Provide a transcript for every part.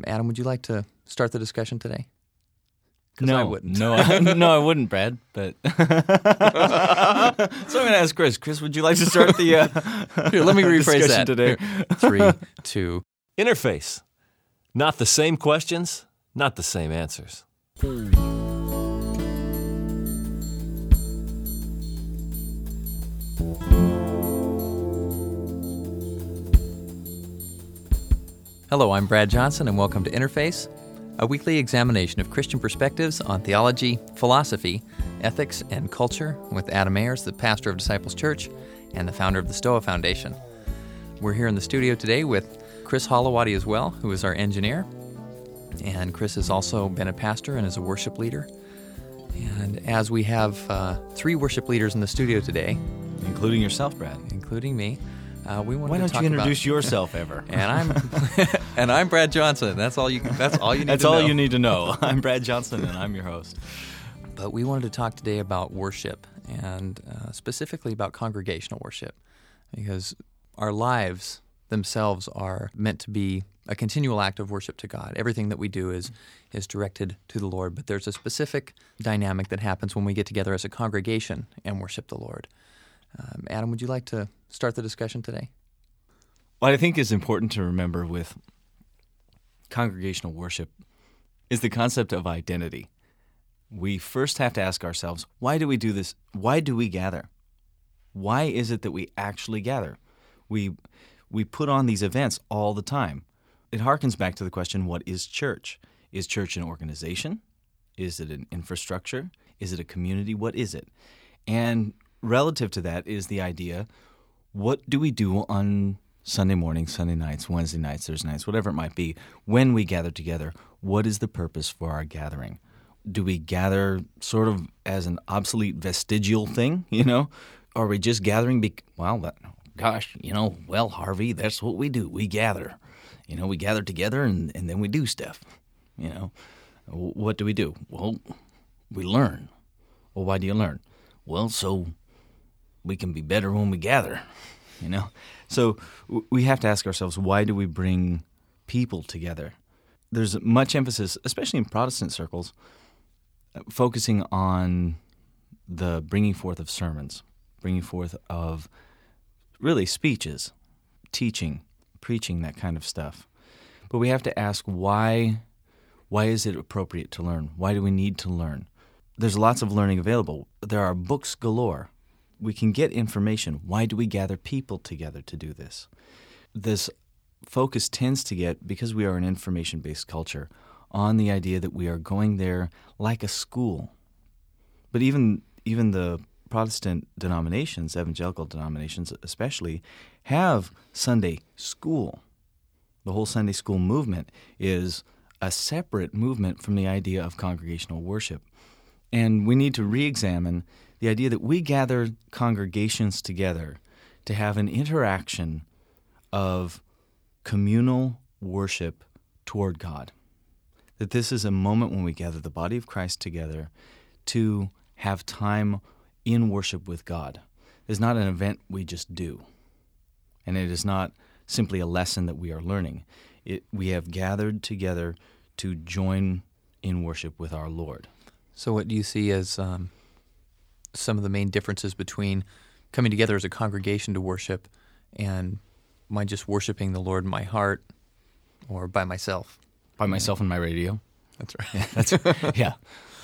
Adam, would you like to start the discussion today? No, I wouldn't. No, I wouldn't, Brad. But so I'm going to ask Chris. Chris, would you like to start the Here, let me rephrase discussion that today? Here. 3, 2. Interface. Not the same questions, not the same answers. Hello, I'm Brad Johnson, and welcome to Interface, a weekly examination of Christian perspectives on theology, philosophy, ethics, and culture with Adam Ayers, the pastor of Disciples Church and the founder of the Stoa Foundation. We're here in the studio today with Chris Holowati as well, who is our engineer. And Chris has also been a pastor and is a worship leader. And as we have 3 worship leaders in the studio today, Including yourself, Brad. including me, we wanted Why to don't talk you introduce about, yourself ever? and I'm Brad Johnson. That's all you need. That's to all know. you need to know. I'm Brad Johnson, and I'm your host. But we wanted to talk today about worship, and specifically about congregational worship, because our lives themselves are meant to be a continual act of worship to God. Everything that we do is directed to the Lord, but there's a specific dynamic that happens when we get together as a congregation and worship the Lord. Adam, would you like to start the discussion today? What I think is important to remember with congregational worship is the concept of identity. We first have to ask ourselves, why do we do this? Why do we gather? Why is it that we actually gather? We put on these events all the time. It harkens back to the question, what is church? Is church an organization? Is it an infrastructure? Is it a community? What is it? And relative to that is the idea, what do we do on Sunday mornings, Sunday nights, Wednesday nights, Thursday nights, whatever it might be, when we gather together? What is the purpose for our gathering? Do we gather sort of as an obsolete vestigial thing, Are we just gathering Harvey, that's what we do. We gather. We gather together and then we do stuff. What do we do? Well, we learn. Well, why do you learn? Well, so we can be better when we gather, So we have to ask ourselves, why do we bring people together? There's much emphasis, especially in Protestant circles, focusing on the bringing forth of sermons, bringing forth of really speeches, teaching, preaching, that kind of stuff. But we have to ask, why is it appropriate to learn? Why do we need to learn? There's lots of learning available. There are books galore. We can get information. Why do we gather people together to do this? This focus tends to get, because we are an information-based culture, on the idea that we are going there like a school. But even the Protestant denominations, evangelical denominations especially, have Sunday school. The whole Sunday school movement is a separate movement from the idea of congregational worship. And we need to re-examine the idea that we gather congregations together to have an interaction of communal worship toward God. That this is a moment when we gather the body of Christ together to have time in worship with God. It's not an event we just do. And it is not simply a lesson that we are learning. We have gathered together to join in worship with our Lord. So what do you see as some of the main differences between coming together as a congregation to worship and my just worshiping the Lord in my heart or by myself? By myself and my radio. That's right. Yeah.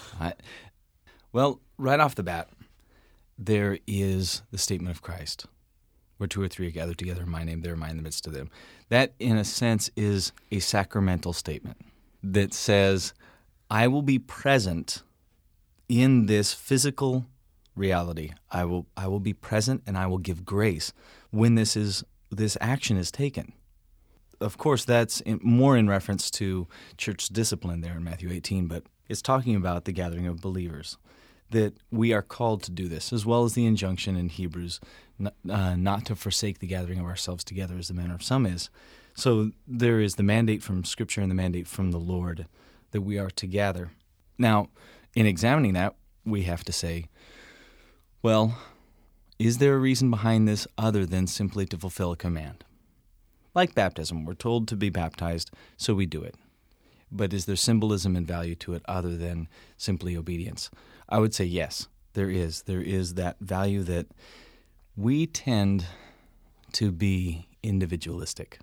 Well, right off the bat, there is the statement of Christ, where 2 or 3 are gathered together in my name, there am I in the midst of them. That, in a sense, is a sacramental statement that says, I will be present in this physical reality. I will be present and I will give grace when this action is taken. Of course, that's more in reference to church discipline there in Matthew 18, but it's talking about the gathering of believers, that we are called to do this, as well as the injunction in Hebrews not to forsake the gathering of ourselves together as the manner of some is. So there is the mandate from Scripture and the mandate from the Lord that we are to gather. Now, in examining that, we have to say, well, is there a reason behind this other than simply to fulfill a command? Like baptism, we're told to be baptized, so we do it. But is there symbolism and value to it other than simply obedience? I would say yes, there is. There is that value that we tend to be individualistic.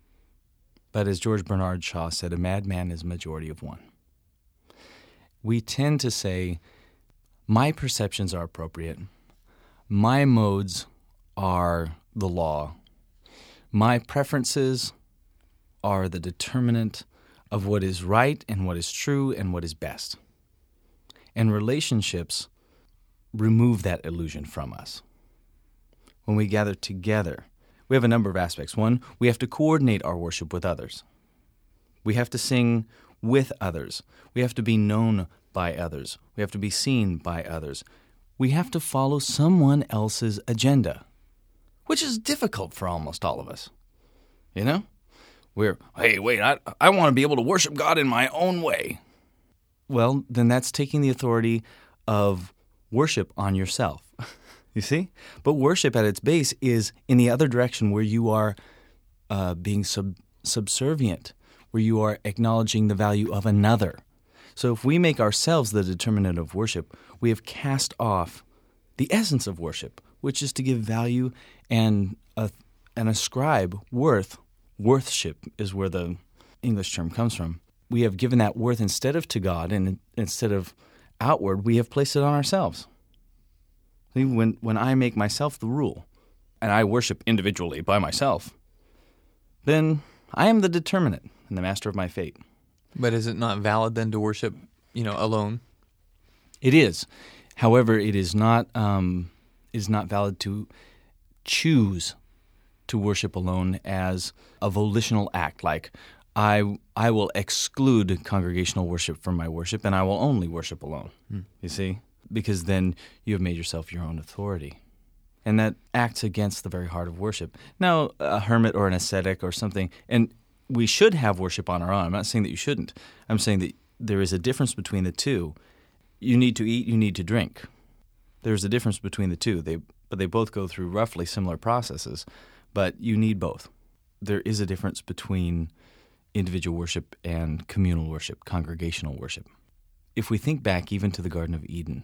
But as George Bernard Shaw said, a madman is a majority of one. We tend to say, my perceptions are appropriate, my modes are the law, my preferences are the determinant of what is right and what is true and what is best. And relationships remove that illusion from us. When we gather together, we have a number of aspects. One, we have to coordinate our worship with others. We have to sing with others. We have to be known by others. We have to be seen by others. We have to follow someone else's agenda, which is difficult for almost all of us. You know? I want to be able to worship God in my own way. Well, then that's taking the authority of worship on yourself. You see? But worship at its base is in the other direction, where you are being subservient, where you are acknowledging the value of another. So if we make ourselves the determinant of worship, we have cast off the essence of worship, which is to give value and ascribe worth. Worthship is where the English term comes from. We have given that worth instead of to God, and instead of outward, we have placed it on ourselves. See, when I make myself the rule, and I worship individually by myself, then I am the determinant and the master of my fate. But is it not valid then to worship, alone? It is. However, it is not valid to choose to worship alone as a volitional act, like I will exclude congregational worship from my worship and I will only worship alone. You see? Because then you have made yourself your own authority. And that acts against the very heart of worship. Now, a hermit or an ascetic or something, and we should have worship on our own. I'm not saying that you shouldn't. I'm saying that there is a difference between the two. You need to eat, you need to drink. There's a difference between the two. But they both go through roughly similar processes. But you need both. There is a difference between individual worship and communal worship, congregational worship. If we think back even to the Garden of Eden,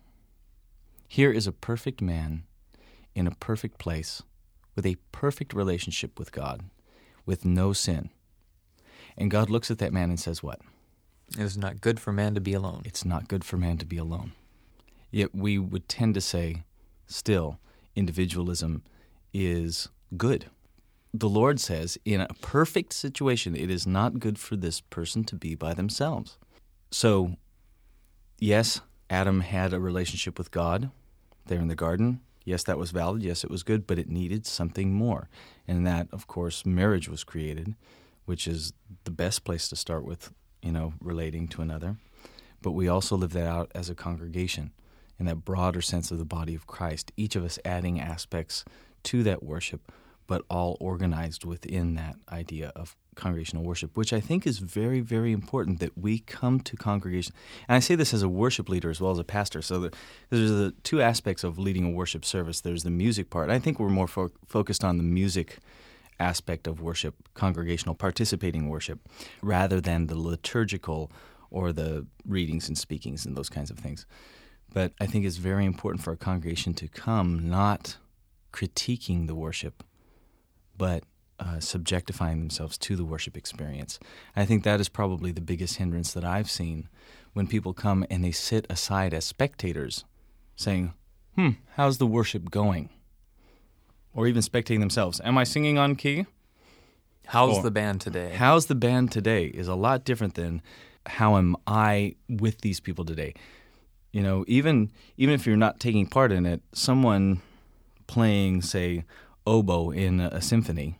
here is a perfect man in a perfect place with a perfect relationship with God, with no sin. And God looks at that man and says what? It is not good for man to be alone. It's not good for man to be alone. Yet we would tend to say, still, individualism is good. The Lord says, in a perfect situation, it is not good for this person to be by themselves. So, yes, Adam had a relationship with God there in the garden. Yes, that was valid. Yes, it was good, but it needed something more. And that, of course, marriage was created, which is the best place to start with, relating to another. But we also live that out as a congregation in that broader sense of the body of Christ, each of us adding aspects to that worship, but all organized within that idea of congregational worship, which I think is very, very important, that we come to congregation. And I say this as a worship leader as well as a pastor. So there's the two aspects of leading a worship service. There's the music part. I think we're more focused on the music aspect of worship, congregational participating worship, rather than the liturgical or the readings and speakings and those kinds of things. But I think it's very important for a congregation to come not critiquing the worship, but subjectifying themselves to the worship experience. And I think that is probably the biggest hindrance that I've seen when people come and they sit aside as spectators saying, how's the worship going? Or even spectating themselves. Am I singing on key? How's the band today? How's the band today is a lot different than how am I with these people today. Even if you're not taking part in it, someone playing, say, oboe in a symphony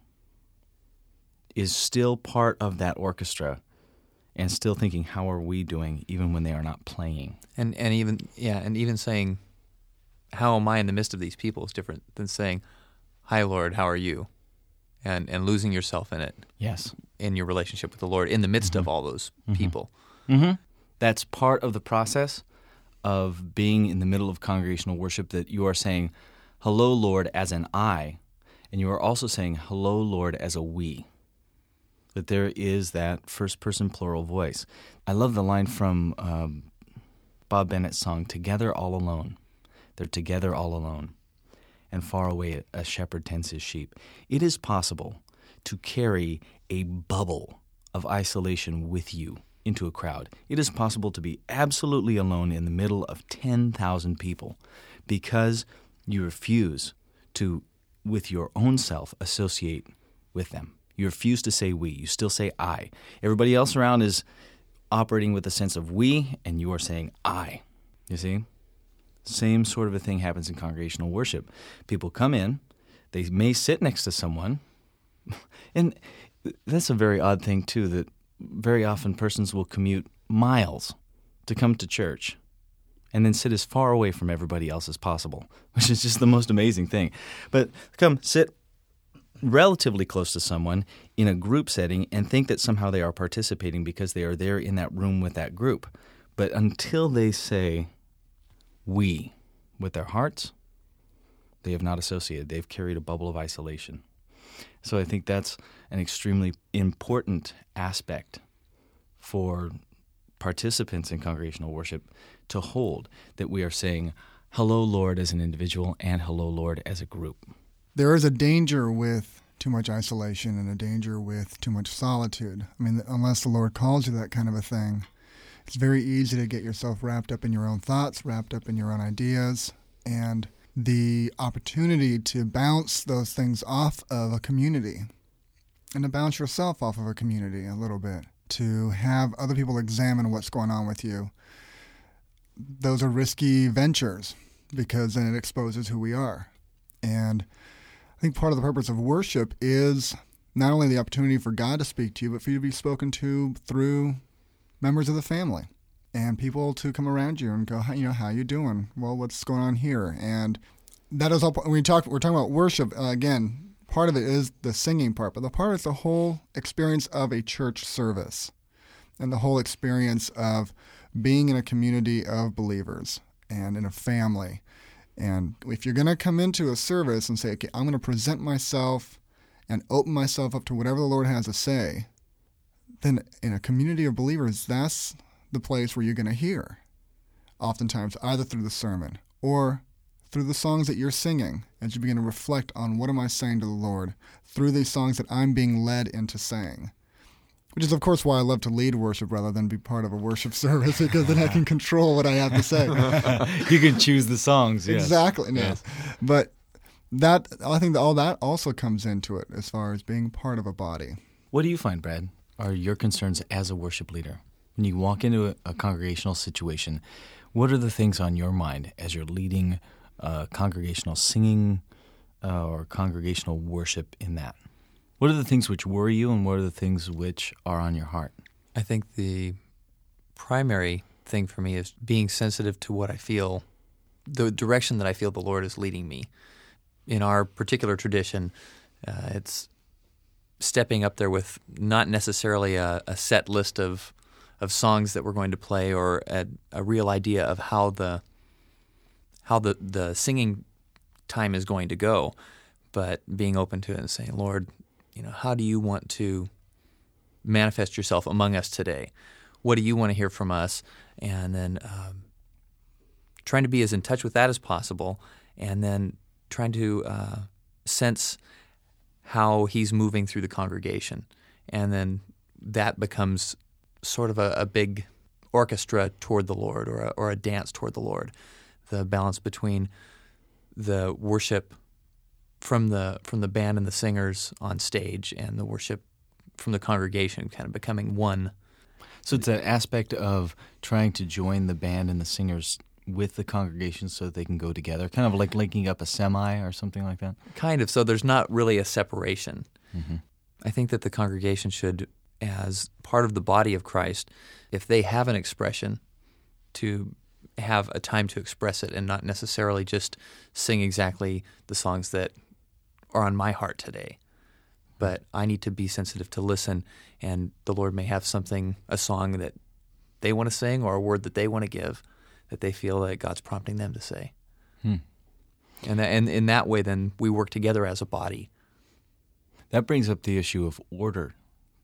is still part of that orchestra and still thinking, how are we doing, even when they are not playing? And even saying, how am I in the midst of these people is different than saying, hi, Lord, how are you? And losing yourself in it. Yes. In your relationship with the Lord, in the midst of all those people. Mm-hmm. That's part of the process of being in the middle of congregational worship, that you are saying, hello, Lord, as an I, and you are also saying, hello, Lord, as a we. But there is that first-person plural voice. I love the line from Bob Bennett's song, "Together all alone." They're together all alone. And far away a shepherd tends his sheep. It is possible to carry a bubble of isolation with you into a crowd. It is possible to be absolutely alone in the middle of 10,000 people because you refuse to, with your own self, associate with them. You refuse to say we. You still say I. Everybody else around is operating with a sense of we, and you are saying I. You see? Same sort of a thing happens in congregational worship. People come in, they may sit next to someone, and that's a very odd thing, too, that very often persons will commute miles to come to church and then sit as far away from everybody else as possible, which is just the most amazing thing. But come sit relatively close to someone in a group setting and think that somehow they are participating because they are there in that room with that group. But until they say we with their hearts, they have not associated. They've carried a bubble of isolation. So I think that's an extremely important aspect for participants in congregational worship to hold, that we are saying, hello, Lord, as an individual, and hello, Lord, as a group. There is a danger with too much isolation and a danger with too much solitude. I mean, unless the Lord calls you that kind of a thing, it's very easy to get yourself wrapped up in your own thoughts, wrapped up in your own ideas, and the opportunity to bounce those things off of a community and to bounce yourself off of a community a little bit, to have other people examine what's going on with you. Those are risky ventures because then it exposes who we are. And I think part of the purpose of worship is not only the opportunity for God to speak to you, but for you to be spoken to through members of the family and people to come around you and go, how you doing? Well, what's going on here? And that is all. When we're talking about worship, again, part of it is the singing part, but the part is the whole experience of a church service and the whole experience of being in a community of believers and in a family. And if you're going to come into a service and say, okay, I'm going to present myself and open myself up to whatever the Lord has to say, then in a community of believers, that's the place where you're going to hear. Oftentimes, either through the sermon or through the songs that you're singing, as you begin to reflect on what am I saying to the Lord through these songs that I'm being led into saying. Which is, of course, why I love to lead worship rather than be part of a worship service, because then I can control what I have to say. You can choose the songs, yes. Exactly, no. Yes. But that, I think that all that also comes into it as far as being part of a body. What do you find, Brad, are your concerns as a worship leader? When you walk into a congregational situation, what are the things on your mind as you're leading congregational singing or congregational worship in that? What are the things which worry you, and what are the things which are on your heart? I think the primary thing for me is being sensitive to what I feel, the direction that I feel the Lord is leading me. In our particular tradition, it's stepping up there with not necessarily a set list of songs that we're going to play or a real idea of how the singing time is going to go, but being open to it and saying, Lord, how do you want to manifest yourself among us today? What do you want to hear from us? And then trying to be as in touch with that as possible, and then trying to sense how he's moving through the congregation. And then that becomes sort of a big orchestra toward the Lord, or a dance toward the Lord. The balance between the worship from the band and the singers on stage and the worship from the congregation kind of becoming one. So it's an aspect of trying to join the band and the singers with the congregation so that they can go together, kind of like linking up a semi or something like that? Kind of. So there's not really a separation. Mm-hmm. I think that the congregation should, as part of the body of Christ, if they have an expression, to have a time to express it and not necessarily just sing exactly the songs that are on my heart today. But I need to be sensitive to listen, and the Lord may have a song that they want to sing or a word that they want to give that they feel that God's prompting them to say. And in that way, then we work together as a body. That brings up the issue of order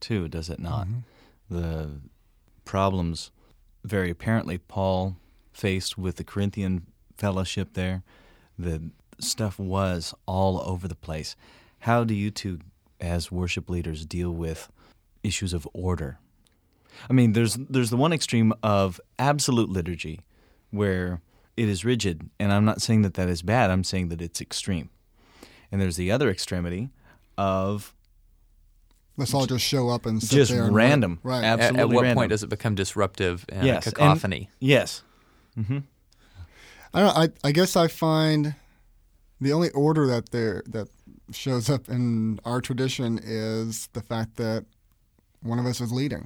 too, does it not? The problems, very apparently, Paul faced with the Corinthian fellowship there, the stuff was all over the place. How do you two, as worship leaders, deal with issues of order? I mean, there's the one extreme of absolute liturgy, where it is rigid, and I'm not saying that is bad, I'm saying that it's extreme. And there's the other extremity of let's all just show up and sit just there. random. Right. Absolutely At what random. point does it become disruptive and Yes, a cacophony? Yes. Mm-hmm. I don't know, I guess I find the only order that shows up in our tradition is the fact that one of us is leading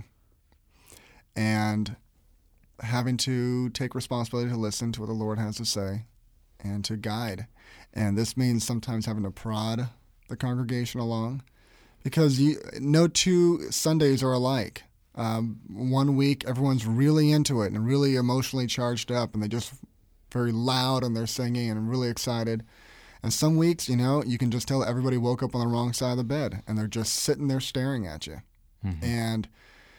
and having to take responsibility to listen to what the Lord has to say and to guide. And this means sometimes having to prod the congregation along, because no 2 Sundays are alike. One week everyone's really into it and really emotionally charged up, and they just very loud and they're singing and really excited. And some weeks, you can just tell everybody woke up on the wrong side of the bed and they're just sitting there staring at you. Mm-hmm. And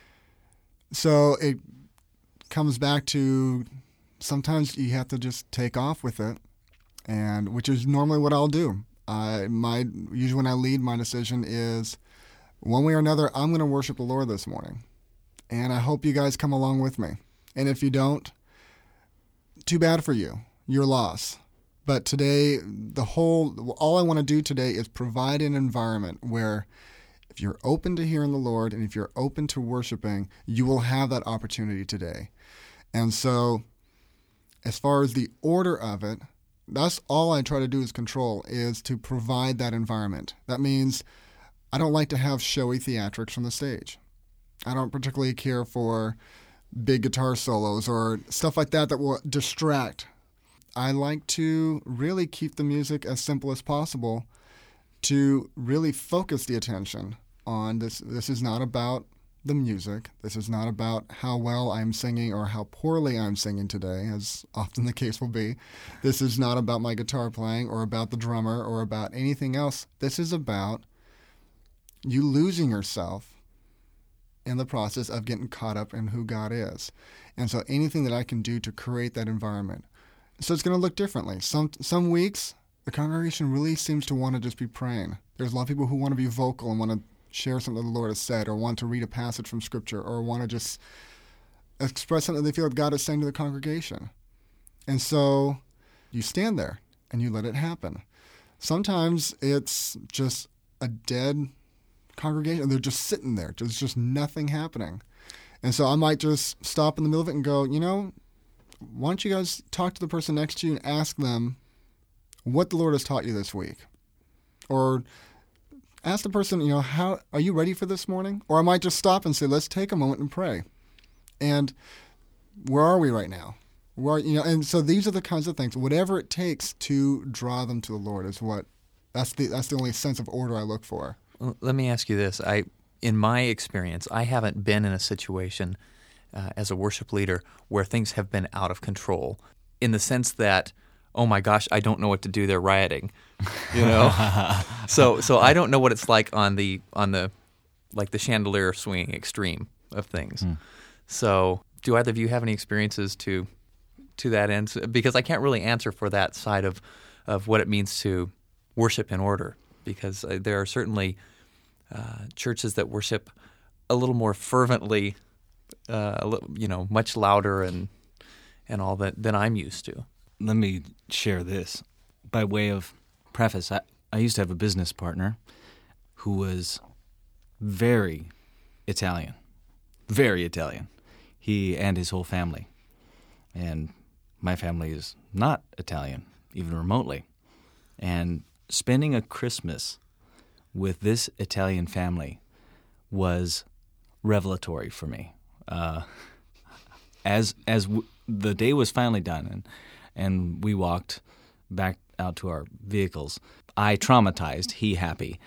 so it comes back to sometimes you have to just take off with it, and which is normally what I'll do. Usually when I lead, my decision is one way or another, I'm going to worship the Lord this morning, and I hope you guys come along with me. And if you don't, too bad for you, your loss. But today, all I want to do today is provide an environment where if you're open to hearing the Lord and if you're open to worshiping, you will have that opportunity today. And so as far as the order of it, that's all I try to do is control, is to provide that environment. That means I don't like to have showy theatrics from the stage. I don't particularly care for big guitar solos or stuff like that will distract. I like to really keep the music as simple as possible to really focus the attention on this. This is not about the music. This is not about how well I'm singing or how poorly I'm singing today, as often the case will be. This is not about my guitar playing or about the drummer or about anything else. This is about you losing yourself in the process of getting caught up in who God is. And so anything that I can do to create that environment. So it's going to look differently. Some weeks, the congregation really seems to want to just be praying. There's a lot of people who want to be vocal and want to share something the Lord has said, or want to read a passage from Scripture, or want to just express something they feel God is saying to the congregation. And so you stand there and you let it happen. Sometimes it's just a dead congregation. They're just sitting there. There's just nothing happening. And so I might just stop in the middle of it and go, why don't you guys talk to the person next to you and ask them what the Lord has taught you this week? Or ask the person, how are you ready for this morning? Or I might just stop and say, let's take a moment and pray. And where are we right now? And so these are the kinds of things, whatever it takes to draw them to the Lord is that's the only sense of order I look for. Well, let me ask you this. In my experience, I haven't been in a situation as a worship leader where things have been out of control, in the sense that, oh my gosh, I don't know what to do. They're rioting, So I don't know what it's like on the like the chandelier swinging extreme of things. So do either of you have any experiences to that end? Because I can't really answer for that side of what it means to worship in order. Because there are certainly churches that worship a little more fervently, much louder and all that than I'm used to. Let me share this by way of preface. I used to have a business partner who was very Italian, he and his whole family. And my family is not Italian, even remotely. And spending a Christmas with this Italian family was revelatory for me. The day was finally done and we walked back out to our vehicles, I traumatized, he happy.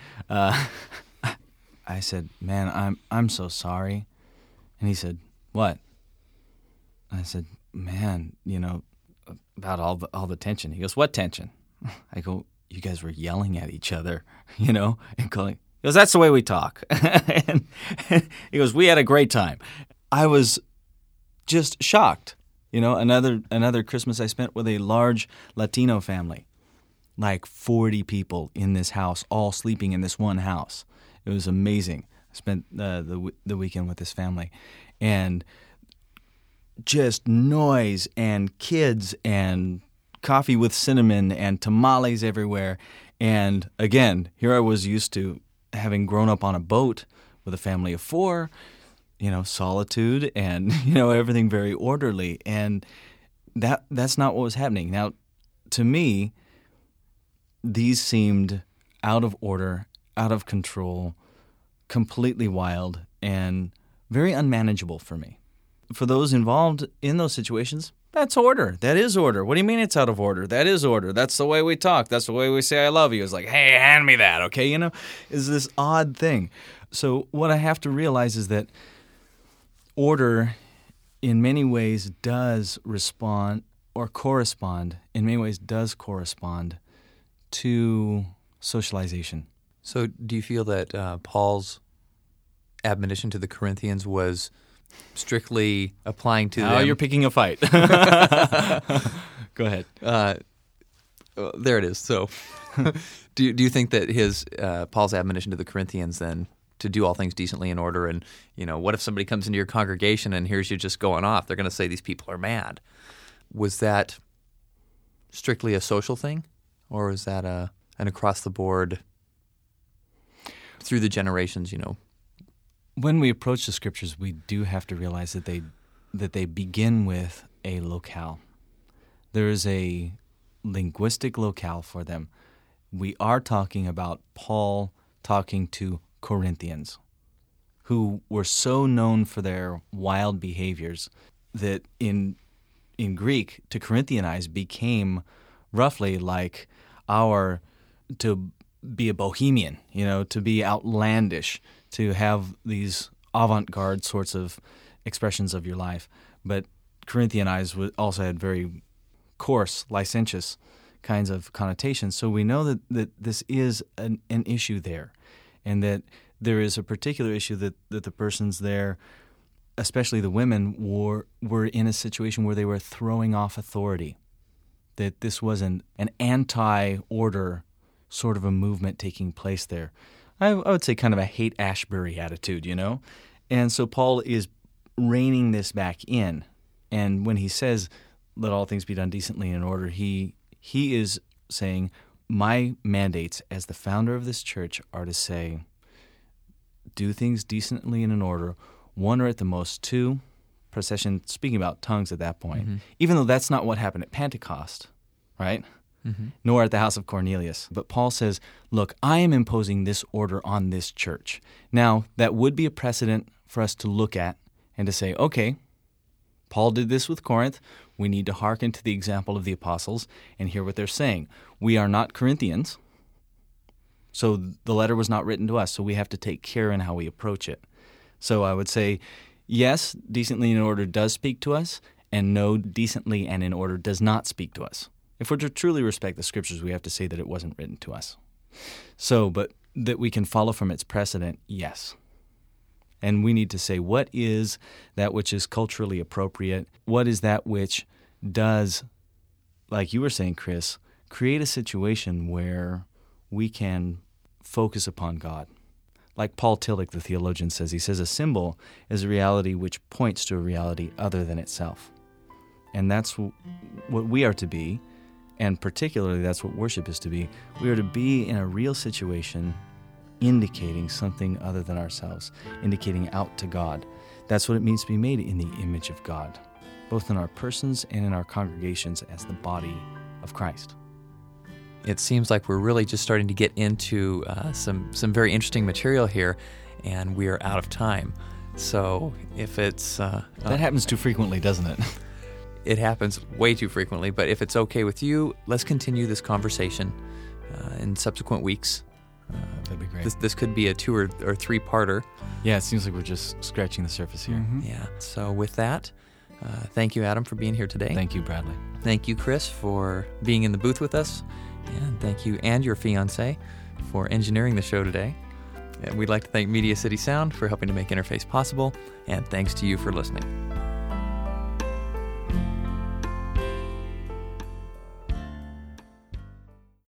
I said, "Man, I'm so sorry." And he said, "What?" I said, "Man, about all the tension." He goes, "What tension?" I go, "You guys were yelling at each other, and calling." He goes, that's the way we talk. And he goes, we had a great time. I was just shocked. Another Christmas I spent with a large Latino family, like 40 people in this house, all sleeping in this one house. It was amazing. I spent the weekend with this family, and just noise and kids and coffee with cinnamon and tamales everywhere. And again, here I was used to having grown up on a boat with a family of 4, solitude and, everything very orderly. And that's not what was happening. Now, to me, these seemed out of order, out of control, completely wild, and very unmanageable for me. For those involved in those situations, that's order. That is order. What do you mean it's out of order? That is order. That's the way we talk. That's the way we say I love you. It's like, hey, hand me that, okay? Is this odd thing. So what I have to realize is that order in many ways does respond or correspond, in many ways does correspond to socialization. So do you feel that Paul's admonition to the Corinthians was strictly applying to them? Oh, you're picking a fight. Go ahead. There it is. So do you think that his Paul's admonition to the Corinthians then to do all things decently in order, and what if somebody comes into your congregation and hears you just going off? They're going to say these people are mad. Was that strictly a social thing, or was that an across-the-board, through the generations, When we approach the Scriptures, we do have to realize that they begin with a locale. There is a linguistic locale for them. We are talking about Paul talking to Corinthians, who were so known for their wild behaviors that in Greek, to Corinthianize became roughly like to be a bohemian, to be outlandish, to have these avant-garde sorts of expressions of your life. But Corinthianize also had very coarse, licentious kinds of connotations. So we know that this is an issue there, and that there is a particular issue that the persons there, especially the women, were in a situation where they were throwing off authority, that this was an anti-order sort of a movement taking place there. I would say kind of a Haight-Ashbury attitude, And so Paul is reining this back in. And when he says, let all things be done decently and in order, he is saying, my mandates as the founder of this church are to say, do things decently and in order, 1 or at the most 2, procession, speaking about tongues at that point, even though that's not what happened at Pentecost, right? Nor at the house of Cornelius. But Paul says, look, I am imposing this order on this church. Now, that would be a precedent for us to look at and to say, okay, Paul did this with Corinth. We need to hearken to the example of the apostles and hear what they're saying. We are not Corinthians, so the letter was not written to us, so we have to take care in how we approach it. So I would say, yes, decently and in order does speak to us, and no, decently and in order does not speak to us. If we're to truly respect the Scriptures, we have to say that it wasn't written to us. So, but that we can follow from its precedent, yes. And we need to say, what is that which is culturally appropriate? What is that which does, like you were saying, Chris, create a situation where we can focus upon God? Like Paul Tillich, the theologian, says, he says, a symbol is a reality which points to a reality other than itself. And that's what we are to be. And particularly, that's what worship is to be. We are to be in a real situation indicating something other than ourselves, indicating out to God. That's what it means to be made in the image of God, both in our persons and in our congregations as the body of Christ. It seems like we're really just starting to get into some very interesting material here, and we are out of time. So if it's... that happens too frequently, doesn't it? It happens way too frequently, but if it's okay with you, let's continue this conversation in subsequent weeks. That'd be great. This could be a 2 or 3-parter. Yeah, it seems like we're just scratching the surface here. Yeah. So with that, thank you, Adam, for being here today. Thank you, Bradley. Thank you, Chris, for being in the booth with us. And thank you and your fiancé for engineering the show today. We'd like to thank Media City Sound for helping to make Interface possible, and thanks to you for listening.